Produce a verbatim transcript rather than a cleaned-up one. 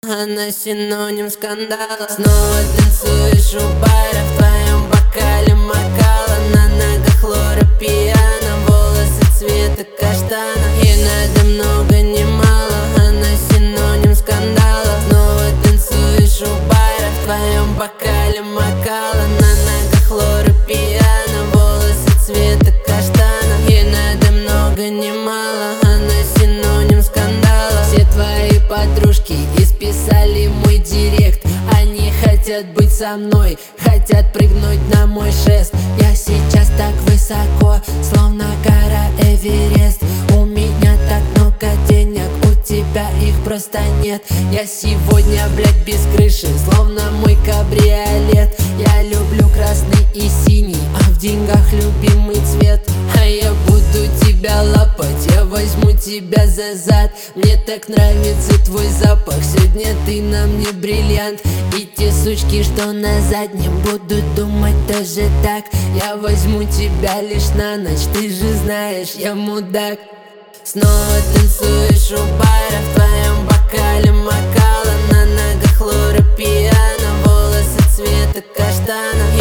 она синоним скандала. Снова танцуешь у бара, в твоем бокале макала. На ногах Лора пьяна, волосы цвета каштана. И надо много не мало, она синоним скандала. Снова танцуешь у бара, в твоем бокале макала. На ногах Лора пьяна, волосы цвета каштана. И надо много не мало, она синоним скандала. Все твои подружки исписали мой директ. Они хотят быть со мной, хотят прыгнуть на мой шест. Я сейчас так высоко, словно гора Эверест. У меня так много денег, у тебя их просто нет. Я сегодня, блядь, без крыши, словно мой кабриолет. Я люблю красный и синий, а в деньгах любимый цвет. А я буду тебя лапать, я возьму тебя за зад. Мне так нравится твой запах, сегодня ты на мне бриллиант. И те сучки, что на заднем, будут думать тоже так. Я возьму тебя лишь на ночь, ты же знаешь, я мудак. Снова танцуешь у бара, в твоем бокале макала. На ногах Лора пьяна, волосы цвета каштана.